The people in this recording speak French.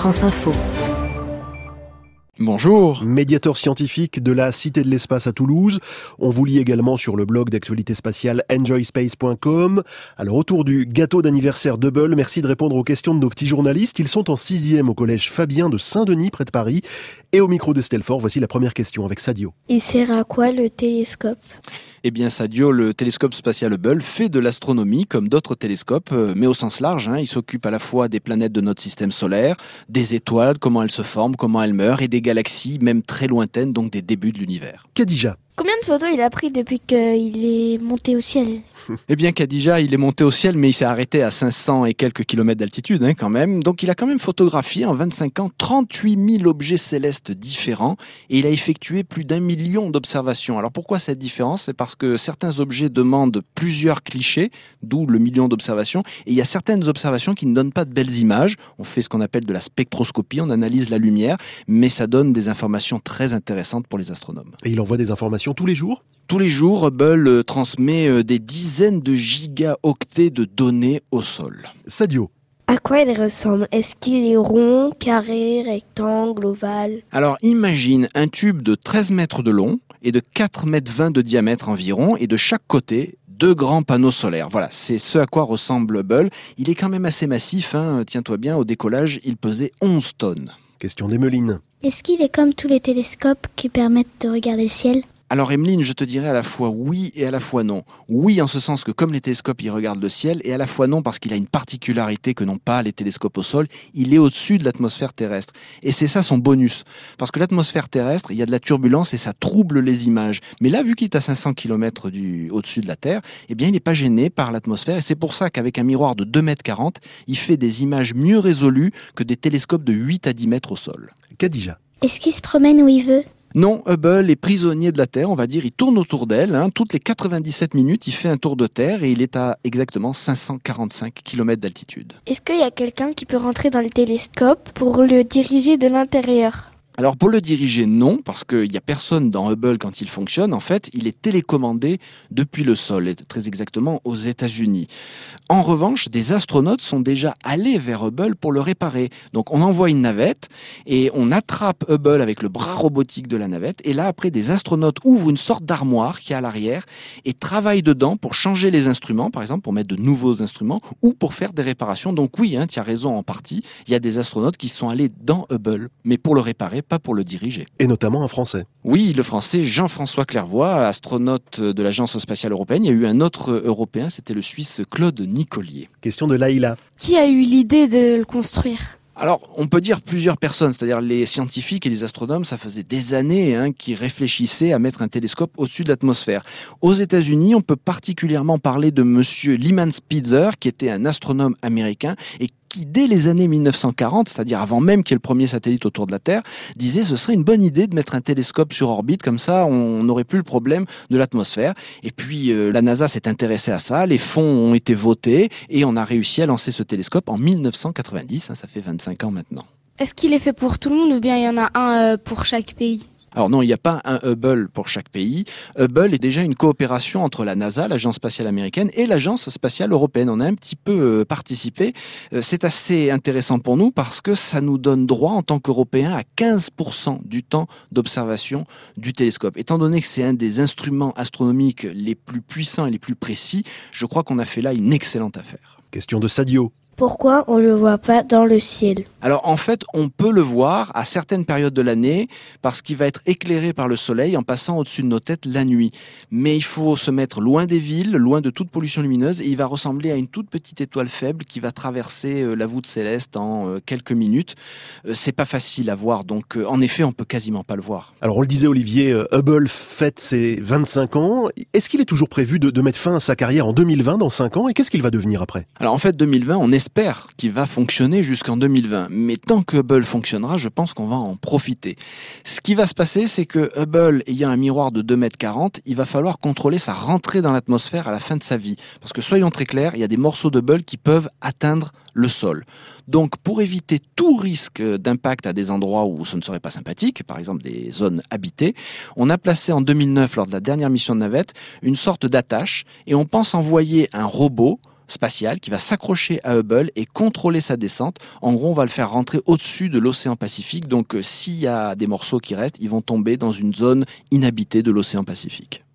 France Info. Bonjour. Médiateur scientifique de la Cité de l'Espace à Toulouse. On vous lit également sur le blog d'actualité spatiale enjoyspace.com. Alors, autour du gâteau d'anniversaire d'Hubble, merci de répondre aux questions de nos petits journalistes. Ils sont en 6e au collège Fabien de Saint-Denis, près de Paris. Et au micro d'Estelle Faure, voici la première question avec Sadio. Il sert à quoi le télescope ? Eh bien Sadio, le télescope spatial Hubble fait de l'astronomie comme d'autres télescopes, mais au sens large. Il s'occupe à la fois des planètes de notre système solaire, des étoiles, comment elles se forment, comment elles meurent, et des galaxies, même très lointaines, donc des débuts de l'univers. Khadija. Combien de photos il a pris depuis qu'il est monté au ciel ? Eh bien Khadija, il est monté au ciel, mais il s'est arrêté à 500 et quelques kilomètres d'altitude quand même. Donc il a quand même photographié en 25 ans 38 000 objets célestes différents et il a effectué plus d'1 million d'observations. Alors pourquoi cette différence ? C'est parce que certains objets demandent plusieurs clichés, d'où le million d'observations, et il y a certaines observations qui ne donnent pas de belles images. On fait ce qu'on appelle de la spectroscopie, on analyse la lumière, mais ça donne des informations très intéressantes pour les astronomes. Et il envoie des informations tous les jours ? Tous les jours, Hubble transmet des dizaines de gigaoctets de données au sol. Sadio. À quoi il ressemble ? Est-ce qu'il est rond, carré, rectangle, ovale ? Alors imagine un tube de 13 mètres de long et de 4,20 mètres de diamètre environ, et de chaque côté, 2 grands panneaux solaires. Voilà, c'est ce à quoi ressemble Hubble. Il est quand même assez massif, tiens-toi bien, au décollage, il pesait 11 tonnes. Question d'Emeline. Est-ce qu'il est comme tous les télescopes qui permettent de regarder le ciel ? Alors Emeline, je te dirais à la fois oui et à la fois non. Oui en ce sens que comme les télescopes, il regarde le ciel, et à la fois non parce qu'il a une particularité que n'ont pas les télescopes au sol, il est au-dessus de l'atmosphère terrestre. Et c'est ça son bonus. Parce que l'atmosphère terrestre, il y a de la turbulence et ça trouble les images. Mais là, vu qu'il est à 500 km au-dessus de la Terre, eh bien il n'est pas gêné par l'atmosphère, et c'est pour ça qu'avec un miroir de 2,40 m, il fait des images mieux résolues que des télescopes de 8 à 10 mètres au sol. Khadija. Est-ce qu'il se promène où il veut ? Non, Hubble est prisonnier de la Terre, on va dire, il tourne autour d'elle. Toutes les 97 minutes, il fait un tour de Terre et il est à exactement 545 km d'altitude. Est-ce qu'il y a quelqu'un qui peut rentrer dans le télescope pour le diriger de l'intérieur ? Alors pour le diriger, non, parce qu'il n'y a personne dans Hubble quand il fonctionne. En fait, il est télécommandé depuis le sol, et très exactement aux États-Unis. En revanche, des astronautes sont déjà allés vers Hubble pour le réparer. Donc on envoie une navette et on attrape Hubble avec le bras robotique de la navette. Et là, après, des astronautes ouvrent une sorte d'armoire qui est à l'arrière et travaillent dedans pour changer les instruments, par exemple pour mettre de nouveaux instruments ou pour faire des réparations. Donc oui, tu as raison en partie, il y a des astronautes qui sont allés dans Hubble, mais pour le réparer, pas pour le diriger. Et notamment un Français. Oui, le Français Jean-François Clairvoy, astronaute de l'Agence spatiale européenne. Il y a eu un autre Européen, c'était le Suisse Claude Nicollier. Question de Laïla. Qui a eu l'idée de le construire ? Alors, on peut dire plusieurs personnes, c'est-à-dire les scientifiques et les astronomes, ça faisait des années qu'ils réfléchissaient à mettre un télescope au-dessus de l'atmosphère. Aux États-Unis, on peut particulièrement parler de monsieur Lyman Spitzer, qui était un astronome américain et qui, dès les années 1940, c'est-à-dire avant même qu'il y ait le premier satellite autour de la Terre, disait ce serait une bonne idée de mettre un télescope sur orbite, comme ça on n'aurait plus le problème de l'atmosphère. Et puis la NASA s'est intéressée à ça, les fonds ont été votés et on a réussi à lancer ce télescope en 1990, ça fait 25 ans maintenant. Est-ce qu'il est fait pour tout le monde ou bien il y en a un pour chaque pays ? Alors non, il n'y a pas un Hubble pour chaque pays. Hubble est déjà une coopération entre la NASA, l'Agence spatiale américaine, et l'Agence spatiale européenne. On a un petit peu participé. C'est assez intéressant pour nous parce que ça nous donne droit en tant qu'Européens à 15% du temps d'observation du télescope. Étant donné que c'est un des instruments astronomiques les plus puissants et les plus précis, je crois qu'on a fait là une excellente affaire. Question de Sadio. Pourquoi on ne le voit pas dans le ciel ? Alors en fait, on peut le voir à certaines périodes de l'année parce qu'il va être éclairé par le soleil en passant au-dessus de nos têtes la nuit. Mais il faut se mettre loin des villes, loin de toute pollution lumineuse et il va ressembler à une toute petite étoile faible qui va traverser la voûte céleste en quelques minutes. C'est pas facile à voir, donc en effet, on peut quasiment pas le voir. Alors on le disait Olivier, Hubble fête ses 25 ans. Est-ce qu'il est toujours prévu de mettre fin à sa carrière en 2020, dans 5 ans ? Et qu'est-ce qu'il va devenir après ? Alors en fait, 2020, on espère qu'il va fonctionner jusqu'en 2020. Mais tant que Hubble fonctionnera, je pense qu'on va en profiter. Ce qui va se passer, c'est que Hubble, ayant un miroir de 2,40 m, il va falloir contrôler sa rentrée dans l'atmosphère à la fin de sa vie. Parce que soyons très clairs, il y a des morceaux de Hubble qui peuvent atteindre le sol. Donc pour éviter tout risque d'impact à des endroits où ce ne serait pas sympathique, par exemple des zones habitées, on a placé en 2009, lors de la dernière mission de navette, une sorte d'attache et on pense envoyer un robot spatial qui va s'accrocher à Hubble et contrôler sa descente. En gros, on va le faire rentrer au-dessus de l'océan Pacifique. Donc, s'il y a des morceaux qui restent, ils vont tomber dans une zone inhabitée de l'océan Pacifique.